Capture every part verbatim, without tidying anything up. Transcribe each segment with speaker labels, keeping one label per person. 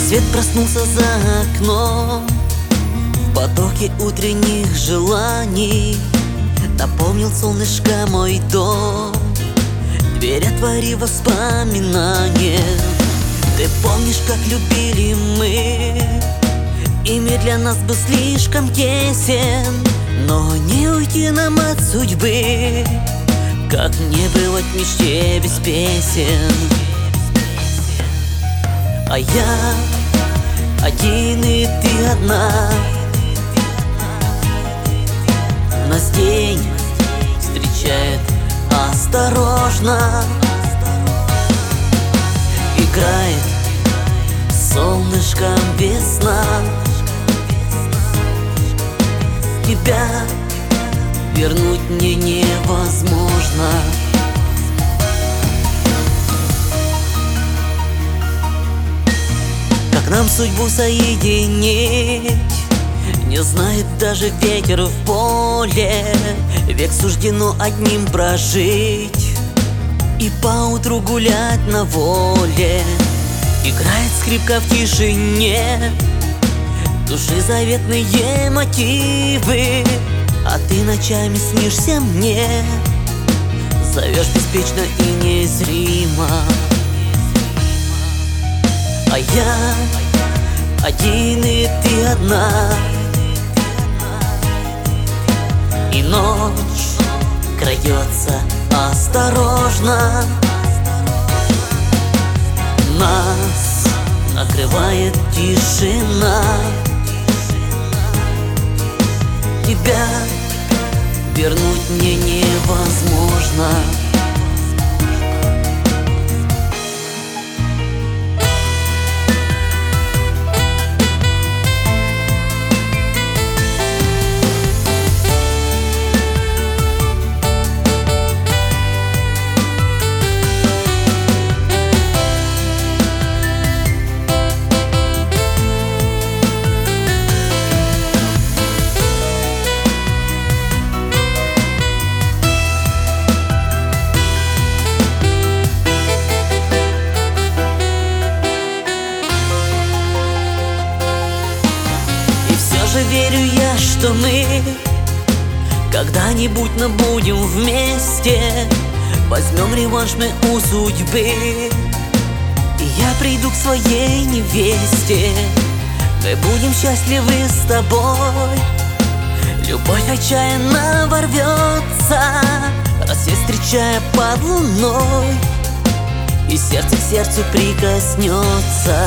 Speaker 1: Рассвет проснулся за окном, в потоке утренних желаний наполнил солнышко мой дом. Дверь отвори воспоминания. Ты помнишь, как любили мы, и мир для нас был слишком тесен. Но не уйти нам от судьбы, как не бывать в мечте без песен. А я один и ты одна. Нас день встречает осторожно, играет солнышком весна. Тебя вернуть мне невозможно. Как нам судьбу соединить, не знает даже ветер в поле. Век суждено одним прожить и поутру гулять на воле. Играет скрипка в тишине, души заветные мотивы. А ты ночами снишься мне, зовешь беспечно и незримо. А я один и ты одна. И ночь крадется осторожно, нас накрывает тишина. Тебя вернуть мне невозможно. Верю я, что мы когда-нибудь набудем вместе. Возьмем реванш мы у судьбы, и я приду к своей невесте. Мы будем счастливы с тобой. Любовь отчаянно ворвется, рассвет встречая под луной, и сердце к сердцу прикоснется.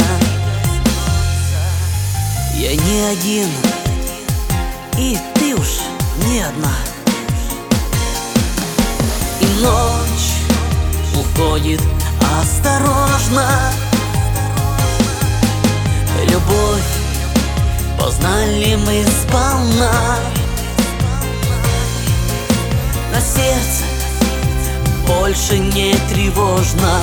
Speaker 1: Я не один, и ты уж не одна. И ночь уходит осторожно. Любовь познали мы сполна. На сердце больше не тревожно.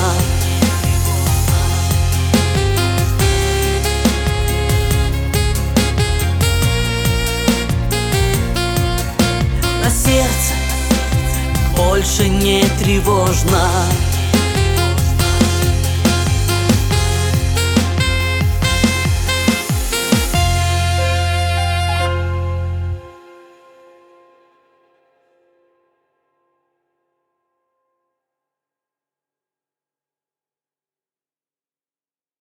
Speaker 1: Сердце больше не тревожно.